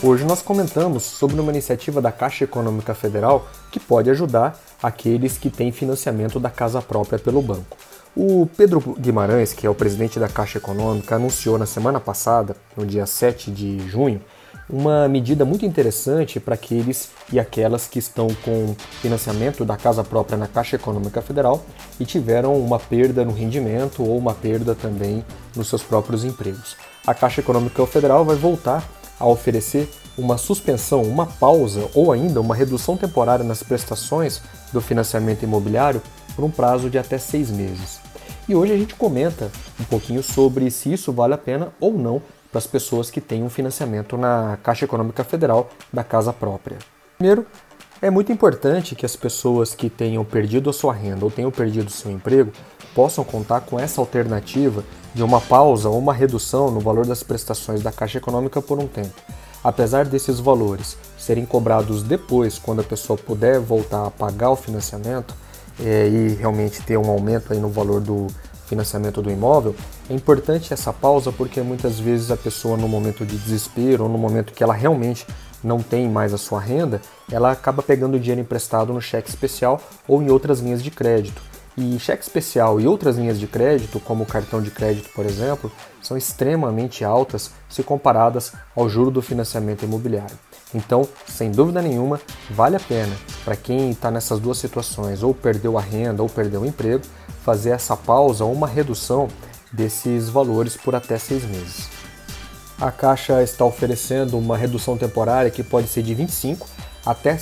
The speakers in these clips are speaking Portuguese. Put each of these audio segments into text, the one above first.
Hoje nós comentamos sobre uma iniciativa da Caixa Econômica Federal que pode ajudar aqueles que têm financiamento da casa própria pelo banco. O Pedro Guimarães, que é o presidente da Caixa Econômica, anunciou na semana passada, no dia 7 de junho, uma medida muito interessante para aqueles e aquelas que estão com financiamento da casa própria na Caixa Econômica Federal e tiveram uma perda no rendimento ou uma perda também nos seus próprios empregos. A Caixa Econômica Federal vai voltar a oferecer uma suspensão, uma pausa ou ainda uma redução temporária nas prestações do financiamento imobiliário por um prazo de até 6 meses. E hoje a gente comenta um pouquinho sobre se isso vale a pena ou não para as pessoas que têm um financiamento na Caixa Econômica Federal da casa própria. Primeiro, é muito importante que as pessoas que tenham perdido a sua renda ou tenham perdido o seu emprego possam contar com essa alternativa de uma pausa ou uma redução no valor das prestações da Caixa Econômica por um tempo. Apesar desses valores serem cobrados depois, quando a pessoa puder voltar a pagar o financiamento e realmente ter um aumento aí no valor do financiamento do imóvel, é importante essa pausa porque muitas vezes a pessoa no momento de desespero ou no momento que ela realmente não tem mais a sua renda, ela acaba pegando dinheiro emprestado no cheque especial ou em outras linhas de crédito. E cheque especial e outras linhas de crédito, como o cartão de crédito, por exemplo, são extremamente altas se comparadas ao juro do financiamento imobiliário. Então, sem dúvida nenhuma, vale a pena para quem está nessas duas situações, ou perdeu a renda ou perdeu o emprego, fazer essa pausa ou uma redução desses valores por até 6 meses. A Caixa está oferecendo uma redução temporária que pode ser de 25% até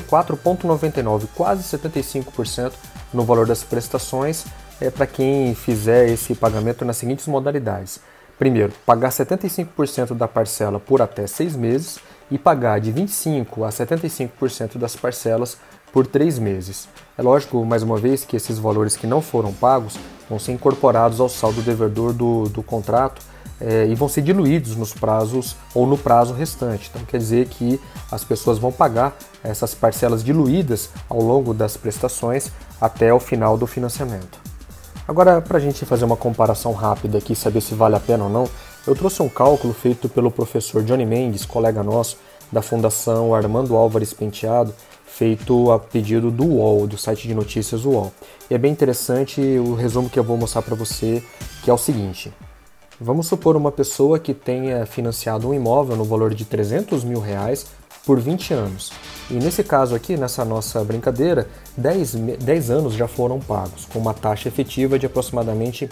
74,99%, quase 75% no valor das prestações, para quem fizer esse pagamento nas seguintes modalidades. Primeiro, pagar 75% da parcela por até 6 meses e pagar de 25% a 75% das parcelas por 3 meses. É lógico, mais uma vez, que esses valores que não foram pagos vão ser incorporados ao saldo devedor do contrato e vão ser diluídos nos prazos ou no prazo restante. Então quer dizer que as pessoas vão pagar essas parcelas diluídas ao longo das prestações até o final do financiamento. Agora, para a gente fazer uma comparação rápida aqui, saber se vale a pena ou não, eu trouxe um cálculo feito pelo professor Johnny Mendes, colega nosso da Fundação Armando Álvares Penteado, feito a pedido do UOL, do site de notícias UOL. E é bem interessante o resumo que eu vou mostrar para você, que é o seguinte. Vamos supor uma pessoa que tenha financiado um imóvel no valor de R$300 mil por 20 anos. E nesse caso aqui, nessa nossa brincadeira, 10 anos já foram pagos, com uma taxa efetiva de aproximadamente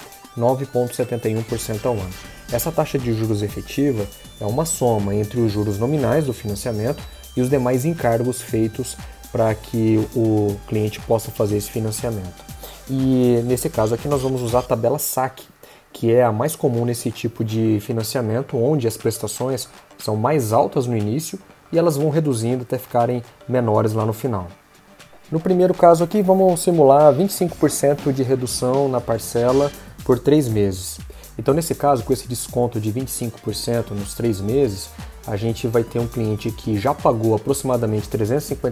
9,71% ao ano. Essa taxa de juros efetiva é uma soma entre os juros nominais do financiamento e os demais encargos feitos para que o cliente possa fazer esse financiamento. E nesse caso aqui nós vamos usar a tabela SAC, que é a mais comum nesse tipo de financiamento, onde as prestações são mais altas no início e elas vão reduzindo até ficarem menores lá no final. No primeiro caso aqui, vamos simular 25% de redução na parcela por 3 meses. Então, nesse caso, com esse desconto de 25% nos 3 meses, a gente vai ter um cliente que já pagou aproximadamente R$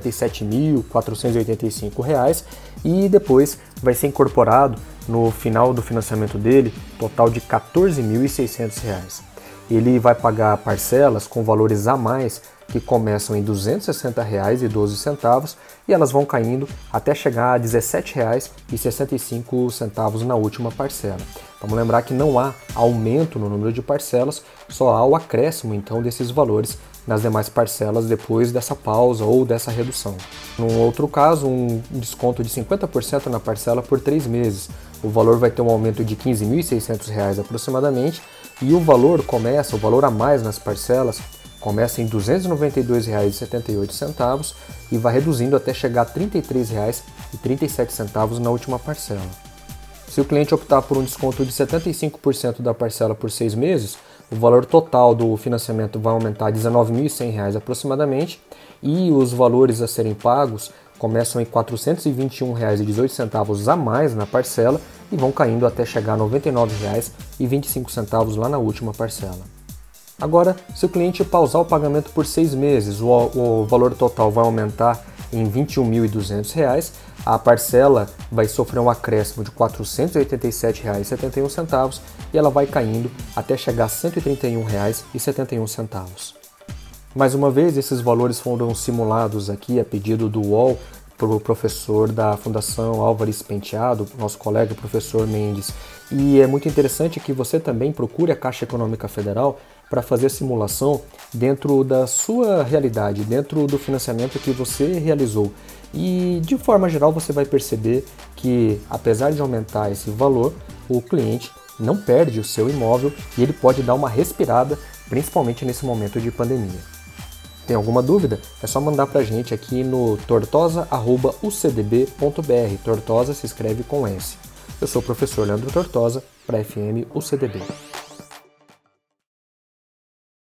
357.485 e depois vai ser incorporado no final do financiamento dele total de R$ 14.600. Ele vai pagar parcelas com valores a mais que começam em R$ 260,12 e elas vão caindo até chegar a R$ 17,65 na última parcela. Vamos lembrar que não há aumento no número de parcelas, só há o acréscimo então desses valores nas demais parcelas depois dessa pausa ou dessa redução. Num outro caso, um desconto de 50% na parcela por 3 meses. O valor vai ter um aumento de R$ 15.600 aproximadamente e o valor a mais nas parcelas, começa em R$ 292,78 e vai reduzindo até chegar a R$ 33,37 na última parcela. Se o cliente optar por um desconto de 75% da parcela por 6 meses, o valor total do financiamento vai aumentar a R$ 19.100 aproximadamente e os valores a serem pagos começam em R$ 421,18 a mais na parcela e vão caindo até chegar a R$ 99,25 lá na última parcela. Agora, se o cliente pausar o pagamento por 6 meses, o valor total vai aumentar em R$ 21.200, a parcela vai sofrer um acréscimo de R$ 487,71 e ela vai caindo até chegar a R$ 131,71. Mais uma vez, esses valores foram simulados aqui a pedido do UOL para o professor da Fundação Álvares Penteado, nosso colega professor Mendes. E é muito interessante que você também procure a Caixa Econômica Federal para fazer a simulação dentro da sua realidade, dentro do financiamento que você realizou. E de forma geral você vai perceber que, apesar de aumentar esse valor, o cliente não perde o seu imóvel e ele pode dar uma respirada, principalmente nesse momento de pandemia. Tem alguma dúvida? É só mandar para a gente aqui no tortosa@ucdb.br. Tortosa se escreve com S. Eu sou o professor Leandro Tortosa para FM UCDB.